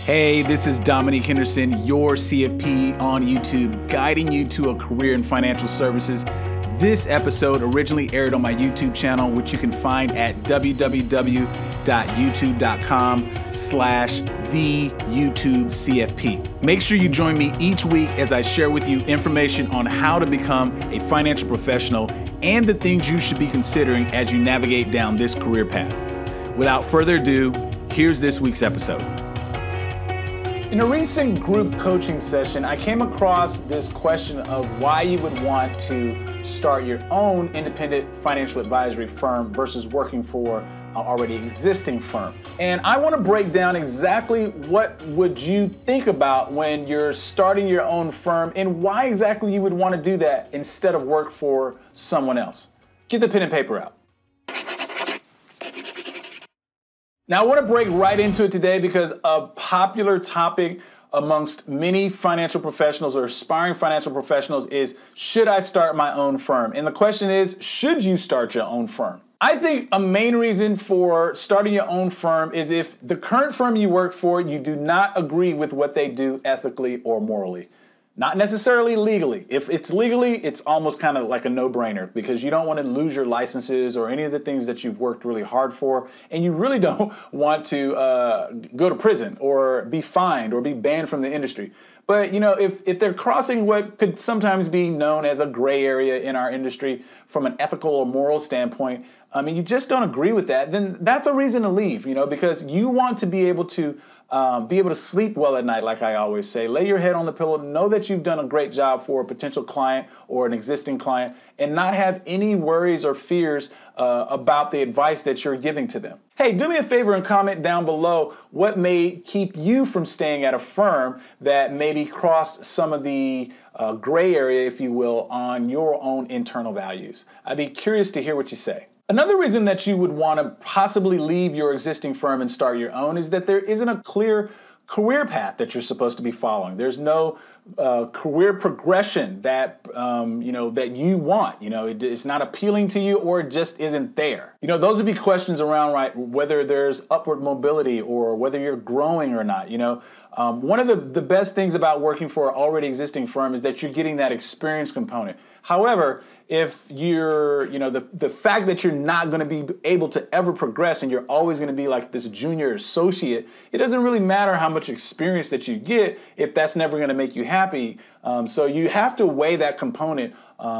Hey, this is Dominique Henderson, your CFP on YouTube, guiding you to a career in financial services. This episode originally aired on my YouTube channel, which you can find at www.youtube.com/TheYouTubeCFP. Make sure you join me each week as I share with you information on how to become a financial professional and the things you should be considering as you navigate down this career path. Without further ado, here's this week's episode. In a recent group coaching session, I came across this question of why you would want to start your own independent financial advisory firm versus working for an already existing firm. And I want to break down exactly what would you think about when you're starting your own firm and why exactly you would want to do that instead of work for someone else. Get the pen and paper out. Now, I want to break right into it today because a popular topic amongst many financial professionals or aspiring financial professionals is, should I start my own firm? And the question is, should you start your own firm? I think a main reason for starting your own firm is if the current firm you work for, you do not agree with what they do ethically or morally. Not necessarily legally. If it's legally, it's almost kind of like a no-brainer because you don't want to lose your licenses or any of the things that you've worked really hard for, and you really don't want to go to prison or be fined or be banned from the industry. But if they're crossing what could sometimes be known as a gray area in our industry from an ethical or moral standpoint, you just don't agree with that, then that's a reason to leave, because you want to be able to sleep well at night, like I always say. Lay your head on the pillow, know that you've done a great job for a potential client or an existing client, and not have any worries or fears about the advice that you're giving to them. Hey, do me a favor and comment down below what may keep you from staying at a firm that maybe crossed some of the gray area, if you will, on your own internal values. I'd be curious to hear what you say. Another reason that you would want to possibly leave your existing firm and start your own is that there isn't a clear career path that you're supposed to be following. There's no career progression that that you want. It's not appealing to you, or it just isn't there. Those would be questions around, right? Whether there's upward mobility or whether you're growing or not. One of the best things about working for an already existing firm is that you're getting that experience component. However, if you're, the fact that you're not going to be able to ever progress and you're always going to be like this junior associate, it doesn't really matter how much experience that you get if that's never going to make you happy. So you have to weigh that component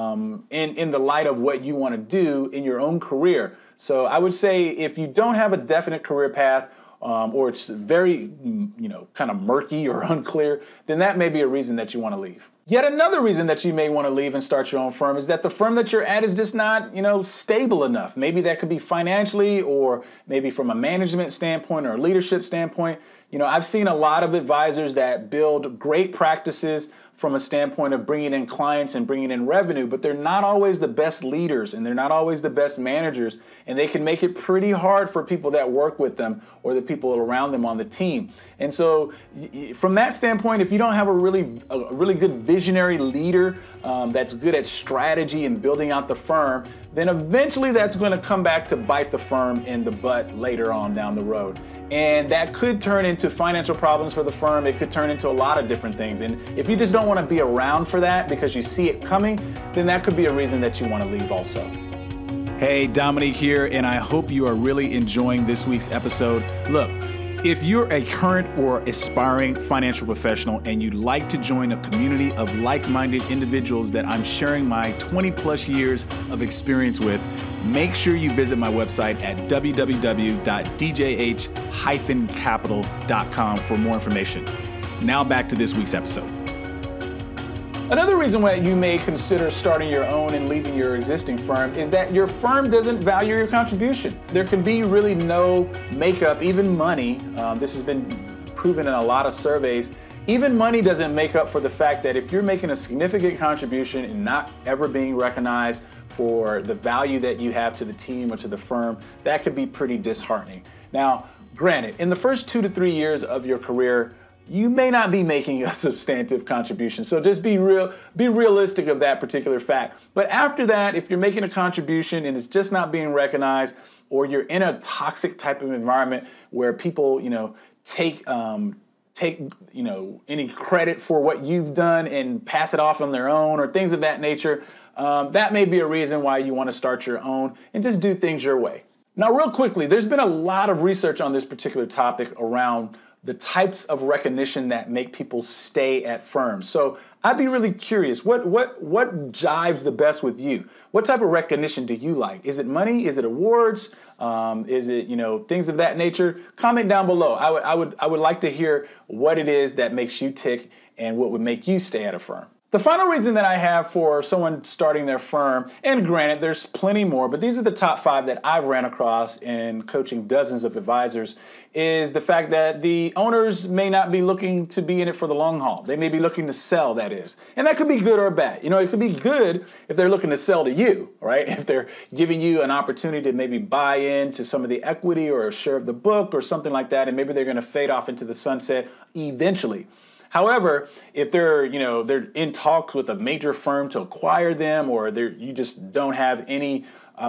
in the light of what you want to do in your own career. So I would say if you don't have a definite career path, or it's very, kind of murky or unclear, then that may be a reason that you want to leave. Yet another reason that you may want to leave and start your own firm is that the firm that you're at is just not, stable enough. Maybe that could be financially, or maybe from a management standpoint or a leadership standpoint. I've seen a lot of advisors that build great practices from a standpoint of bringing in clients and bringing in revenue, but they're not always the best leaders and they're not always the best managers, and they can make it pretty hard for people that work with them or the people around them on the team. And so from that standpoint, if you don't have a really good visionary leader that's good at strategy and building out the firm, then eventually that's going to come back to bite the firm in the butt later on down the road. And that could turn into financial problems for the firm. It could turn into a lot of different things. And if you just don't want to be around for that because you see it coming, then that could be a reason that you want to leave also. Hey, Dominique here, and I hope you are really enjoying this week's episode. Look, if you're a current or aspiring financial professional and you'd like to join a community of like-minded individuals that I'm sharing my 20 plus years of experience with, make sure you visit my website at www.djh-capital.com for more information. Now back to this week's episode. Another reason why you may consider starting your own and leaving your existing firm is that your firm doesn't value your contribution. There can be really no makeup, even money. This has been proven in a lot of surveys. Even money doesn't make up for the fact that if you're making a significant contribution and not ever being recognized for the value that you have to the team or to the firm, that could be pretty disheartening. Now, granted, in the first 2 to 3 years of your career, you may not be making a substantive contribution. So just be realistic of that particular fact. But after that, if you're making a contribution and it's just not being recognized, or you're in a toxic type of environment where people, take take, any credit for what you've done and pass it off on their own or things of that nature. That may be a reason why you want to start your own and just do things your way. Now, real quickly, there's been a lot of research on this particular topic around the types of recognition that make people stay at firms. So I'd be really curious, what jives the best with you? What type of recognition do you like? Is it money? Is it awards? Is it, things of that nature? Comment down below. I would like to hear what it is that makes you tick and what would make you stay at a firm. The final reason that I have for someone starting their firm, and granted, there's plenty more, but these are the top 5 that I've ran across in coaching dozens of advisors, is the fact that the owners may not be looking to be in it for the long haul. They may be looking to sell, that is. And that could be good or bad. It could be good if they're looking to sell to you, right? If they're giving you an opportunity to maybe buy into some of the equity or a share of the book or something like that, and maybe they're going to fade off into the sunset eventually. However, if they're in talks with a major firm to acquire them, or you just don't have any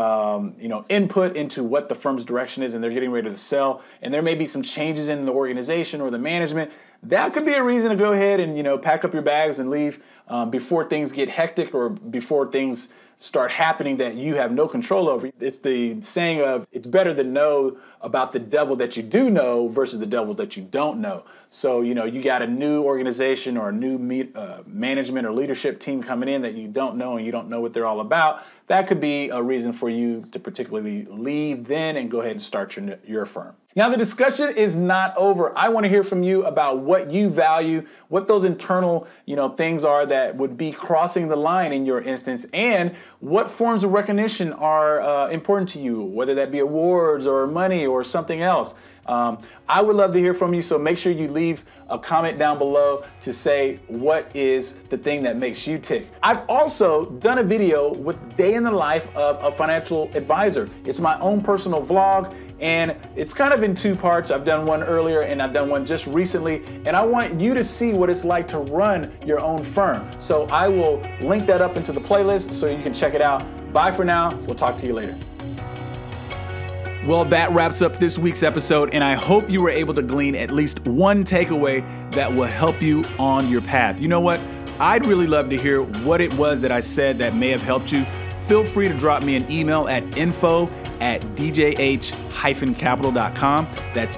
input into what the firm's direction is, and they're getting ready to sell, and there may be some changes in the organization or the management, that could be a reason to go ahead and pack up your bags and leave before things get hectic or before things start happening that you have no control over. It's the saying of, it's better to know about the devil that you do know versus the devil that you don't know. So, you got a new organization or a new management or leadership team coming in that you don't know and you don't know what they're all about. That could be a reason for you to particularly leave then and go ahead and start your firm. Now, the discussion is not over. I want to hear from you about what you value, what those internal, things are that would be crossing the line in your instance, and what forms of recognition are important to you, whether that be awards or money or something else. I would love to hear from you, so make sure you leave a comment down below to say what is the thing that makes you tick. I've also done a video with day in the life of a financial advisor. It's my own personal vlog, and it's kind of in 2 parts. I've done one earlier and I've done one just recently, and I want you to see what it's like to run your own firm. So I will link that up into the playlist so you can check it out. Bye for now. We'll talk to you later. Well, that wraps up this week's episode, and I hope you were able to glean at least one takeaway that will help you on your path. You know what? I'd really love to hear what it was that I said that may have helped you. Feel free to drop me an email at info@djh-capital.com. That's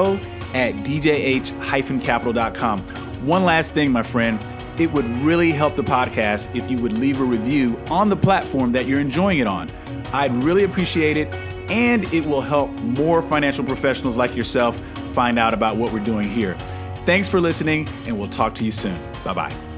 info@djh-capital.com. One last thing, my friend. It would really help the podcast if you would leave a review on the platform that you're enjoying it on. I'd really appreciate it, and it will help more financial professionals like yourself find out about what we're doing here. Thanks for listening, and we'll talk to you soon. Bye-bye.